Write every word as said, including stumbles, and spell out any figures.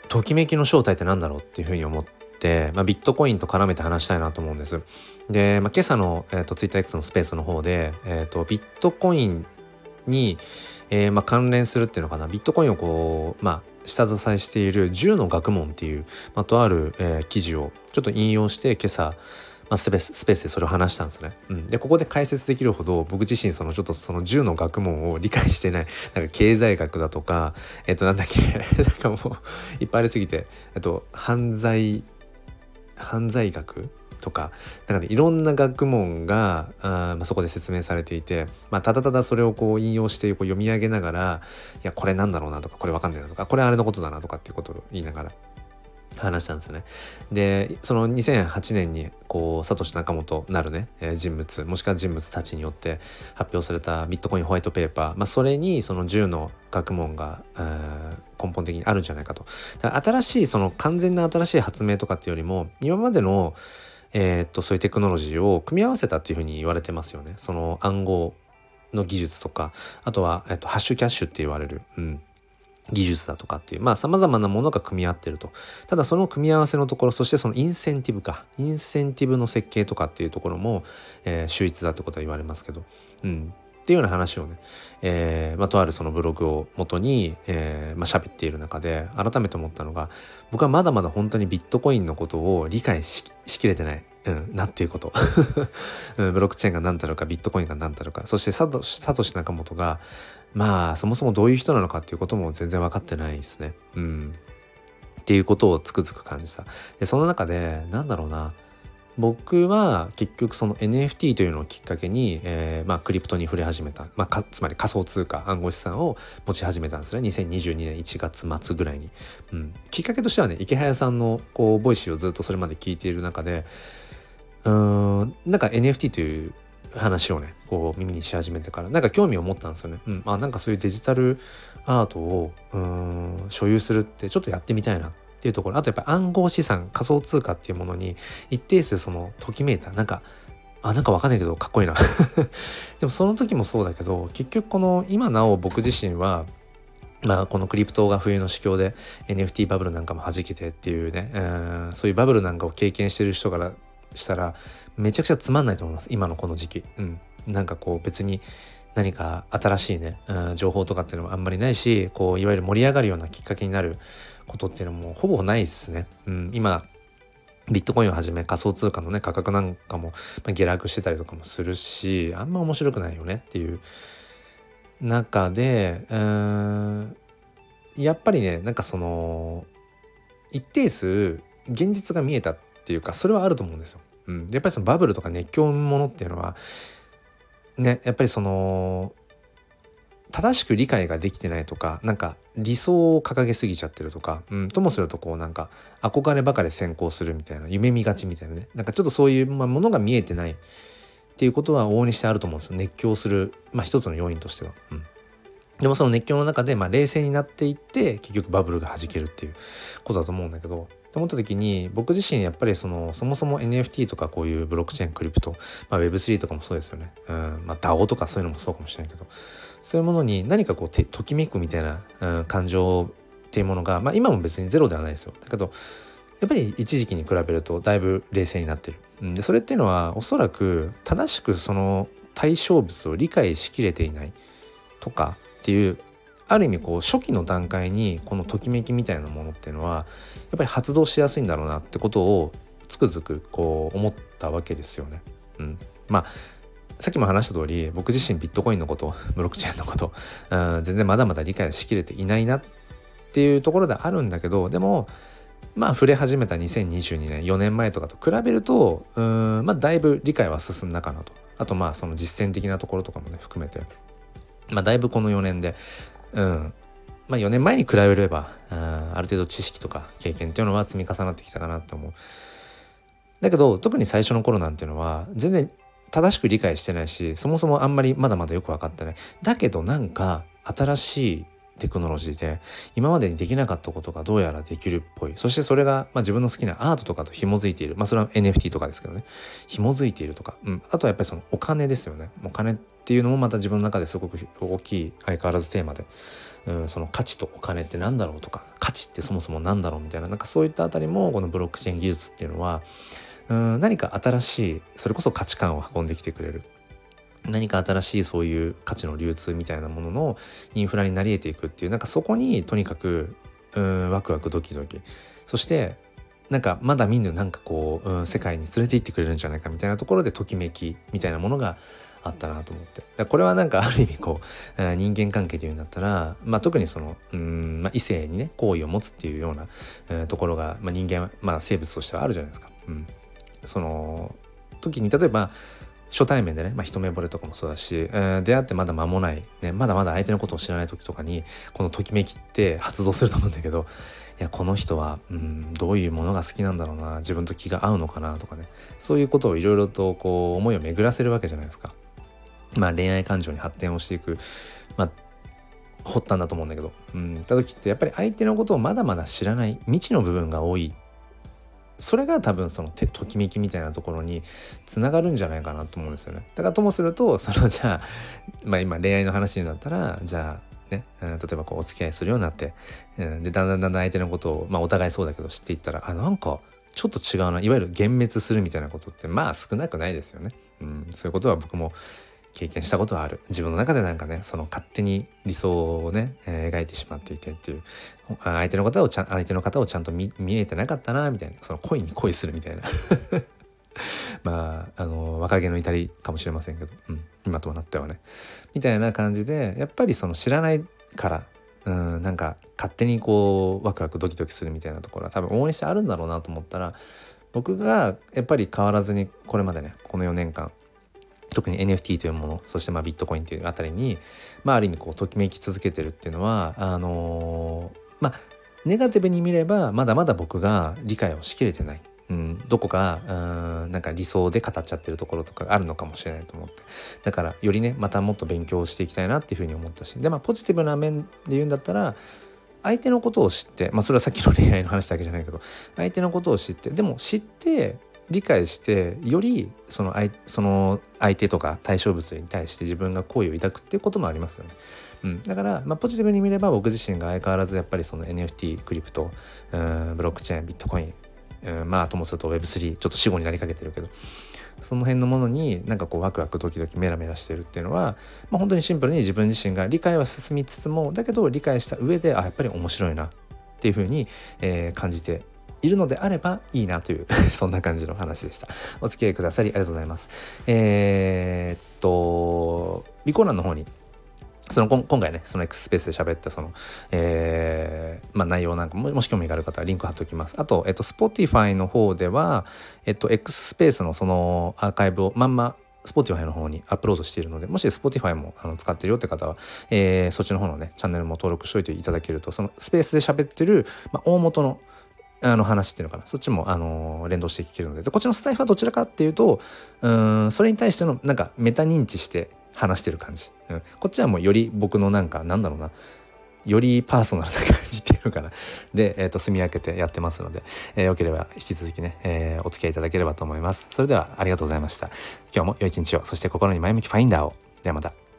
ときめきの正体ってなんだろうっていうふうに思って、まあ、ビットコインと絡めて話したいなと思うんです。で、まあ、今朝の、えー、と TwitterX のスペースの方で、えー、とビットコインに、えーまあ、関連するっていうのかな、ビットコインをこう、まあ、下支えしているじゅうの学問っていう、まあ、とある、えー記事をちょっと引用して今朝、まあ、スペース、スペースでそれを話したんですね、うん、でここで解説できるほど僕自身そのちょっとそのじゅうの学問を理解してない、なんか経済学だとか、えっとなんだっけなんかもういっぱいありすぎて、えっと犯罪犯罪学とか、なんかね、いろんな学問があ、まあ、そこで説明されていて、まあ、ただただそれをこう引用してこう読み上げながら、いやこれなんだろうなとか、これわかんないなとか、これあれのことだなとかっていうことを言いながら話したんですよね。でそのにせんはちねんにこうサトシ・ナカモトなるね、えー人物もしくは人物たちによって発表されたビットコインホワイトペーパー、まあ、それにそのじゅうの学問が、えー根本的にあるんじゃないかと。だから新しいその完全な新しい発明とかっていうよりも今までのえー、っとそういうテクノロジーを組み合わせたっていうふうに言われてますよね。その暗号の技術とか、あとは、えー、っとハッシュキャッシュって言われる、うん、技術だとかっていう、まあ様々なものが組み合ってると。ただその組み合わせのところ、そしてそのインセンティブかインセンティブの設計とかっていうところも、えー、秀逸だってことは言われますけど、うんっていうような話をね、えーまあ、とあるそのブログを元に、えーまあ、喋っている中で改めて思ったのが、僕はまだまだ本当にビットコインのことを理解 し, しきれてない、うん、なっていうこと、うん、ブロックチェーンが何たるか、ビットコインが何たるか、そしてサトサトシ・ナカモトがまあそもそもどういう人なのかっていうことも全然分かってないですね、うん、っていうことをつくづく感じた。でその中でなんだろうな、僕は結局その エヌエフティー というのをきっかけに、えーまあ、クリプトに触れ始めた、まあ、かつまり仮想通貨暗号資産を持ち始めたんですね、にせんにじゅうにねんいちがつ末ぐらいに、うん、きっかけとしてはね、池早さんのこうボイシーをずっとそれまで聞いている中で、うーんなんか エヌエフティー という話をねこう耳にし始めてからなんか興味を持ったんですよね、うん、あなんかそういうデジタルアートをうーん所有するってちょっとやってみたいなっていうところ、あとやっぱ暗号資産仮想通貨っていうものに一定数そのときめいた、なんかあなんかわかんないけどかっこいいなでもその時もそうだけど、結局この今なお僕自身はまあこのクリプトが冬の市況で エヌエフティー バブルなんかも弾けてっていうね、えー、そういうバブルなんかを経験してる人からしたらめちゃくちゃつまんないと思います、今のこの時期、うん、なんかこう別に何か新しいね、うん、情報とかっていうのもあんまりないし、こういわゆる盛り上がるようなきっかけになることっていうのもほぼないですね、うん、今ビットコインをはじめ仮想通貨のね価格なんかも下落してたりとかもするし、あんま面白くないよねっていう中で、うーんやっぱりねなんかその一定数現実が見えたっていうか、それはあると思うんですよ、うん、やっぱりそのバブルとか熱狂ものっていうのはね、やっぱりその正しく理解ができてないとか、なんか理想を掲げすぎちゃってるとか、うん、ともするとこうなんか憧ればかり先行するみたいな、夢見がちみたいなね、なんかちょっとそういう、まあ、ものが見えてないっていうことは往々にしてあると思うんですよ、熱狂する、まあ、一つの要因としては、うん、でもその熱狂の中でまあ冷静になっていって結局バブルが弾けるっていうことだと思うんだけど、と思った時に僕自身やっぱりそのそもそも エヌエフティー とかこういうブロックチェーンクリプト、まあ、ウェブスリー とかもそうですよね、うんまあ、ダオ とかそういうのもそうかもしれないけど、そういうものに何かこうてときめくみたいな、うん、感情っていうものが、まあ、今も別にゼロではないですよ。だけどやっぱり一時期に比べるとだいぶ冷静になってる、うん、でそれっていうのはおそらく正しくその対象物を理解しきれていないとかっていう、ある意味こう初期の段階にこのときめきみたいなものっていうのはやっぱり発動しやすいんだろうなってことをつくづくこう思ったわけですよね、うん、まあさっきも話した通り僕自身ビットコインのことブロックチェーンのこと、うん、全然まだまだ理解しきれていないなっていうところであるんだけど、でもまあ触れ始めたにせんにじゅうにねんよねんまえとかと比べるとうーんまあだいぶ理解は進んだかなと。あとまあその実践的なところとかもね含めてまあだいぶこのよねんでうんまあよねんまえに比べればあある程度知識とか経験っていうのは積み重なってきたかなって思う。だけど特に最初の頃なんていうのは全然正しく理解してないし、そもそもあんまりまだまだよく分かってない。だけどなんか新しいテクノロジーで今までにできなかったことがどうやらできるっぽい。そしてそれが、まあ、自分の好きなアートとかと紐づいている。まあそれは エヌエフティー とかですけどね、紐づいているとか、うん、あとはやっぱりそのお金ですよね。お金っていうのもまた自分の中ですごく大きい相変わらずテーマで、うん、その価値とお金ってなんだろうとか、価値ってそもそもなんだろうみたいな、なんかそういったあたりもこのブロックチェーン技術っていうのは、うん、何か新しい、それこそ価値観を運んできてくれる、何か新しいそういう価値の流通みたいなもののインフラになり得ていくっていう、なんかそこにとにかくうんワクワクドキドキ、そしてなんかまだ見ぬなんかこう、うん、世界に連れて行ってくれるんじゃないかみたいなところでときめきみたいなものがあったなと思って、だからこれはなんかある意味こう、えー、人間関係というんだったら、まあ、特にそのうん、まあ、異性にね好意を持つっていうような、えー、ところが、まあ、人間は、まあ、生物としてはあるじゃないですか。うん、その時に例えば初対面でね、まあ、一目惚れとかもそうだし、えー、出会ってまだ間もない、ね、まだまだ相手のことを知らない時とかにこのときめきって発動すると思うんだけど、いやこの人はうんどういうものが好きなんだろうな、自分と気が合うのかなとかね、そういうことをいろいろとこう思いを巡らせるわけじゃないですか。まあ恋愛感情に発展をしていく、まあ発端だと思うんだけど、うん、た時ってやっぱり相手のことをまだまだ知らない未知の部分が多い。それが多分そのときめきみたいなところにつながるんじゃないかなと思うんですよね。だからともすると、そのじゃあ、まあ今恋愛の話になったら、じゃあね、うん、例えばこうお付き合いするようになって、うん、でだんだんだんだん相手のことを、まあお互いそうだけど知っていったら、あ、なんかちょっと違うな、いわゆる幻滅するみたいなことってまあ少なくないですよね。うん、そういうことは僕も経験したことはある。自分の中でなんかね、その勝手に理想をね、えー、描いてしまっていてっていう、相手の方をちゃん相手の方をちゃんと 見, 見えてなかったなみたいな、その恋に恋するみたいなまああの若気の至りかもしれませんけど、うん、今となってはねみたいな感じで、やっぱりその知らないからうんなんか勝手にこうワクワクドキドキするみたいなところは多分往々にしてあるんだろうなと思ったら、僕がやっぱり変わらずにこれまでねこのよねんかん特に エヌエフティー というもの、そしてまあビットコインというあたりに、まあ、ある意味こうときめき続けてるっていうのは、あのー、まあネガティブに見ればまだまだ僕が理解をしきれてない、うん、どこかうんなんか理想で語っちゃってるところとかがあるのかもしれないと思って、だからよりねまたもっと勉強していきたいなっていうふうに思ったし、でまあポジティブな面で言うんだったら、相手のことを知って、まあそれはさっきの恋愛の話だけじゃないけど、相手のことを知って、でも知って理解してよりその 相, その相手とか対象物に対して自分が好意を抱くっていうこともありますよね。うん、だから、まあ、ポジティブに見れば僕自身が相変わらずやっぱりその エヌエフティー、クリプト、うん、ブロックチェーン、ビットコイン、うん、まあともすると ウェブスリー ちょっと死後になりかけてるけど、その辺のものになんかこうワクワクドキドキメラメラしてるっていうのは、まあ、本当にシンプルに自分自身が理解は進みつつも、だけど理解した上であやっぱり面白いなっていうふうに、えー、感じているのであればいいなというそんな感じの話でした。お付き合いくださりありがとうございます。えー、っと備考欄の方にその今回ねその X スペースで喋ったその、えーまあ、内容なんかももし興味がある方はリンク貼っておきます。あと、えっと、Spotify の方では、えっと、X スペースのそのアーカイブをまんまSpotify の方にアップロードしているので、もし Spotify もあの使ってるよって方は、えー、そっちの方のねチャンネルも登録しておいていただけると、そのスペースで喋ってる、まあ、大元のあの話っていうのかな、そっちもあの連動して聞けるので、でこっちのスタイフはどちらかっていうとうーんそれに対してのなんかメタ認知して話してる感じ、うん、こっちはもうより僕のなんかなんだろうな、よりパーソナルな感じっていうのかなで、えー、と住み分けてやってますので、えー、よければ引き続きね、えー、お付き合いいただければと思います。それではありがとうございました。今日も良い一日を、そして心に前向きファインダーを。ではまた。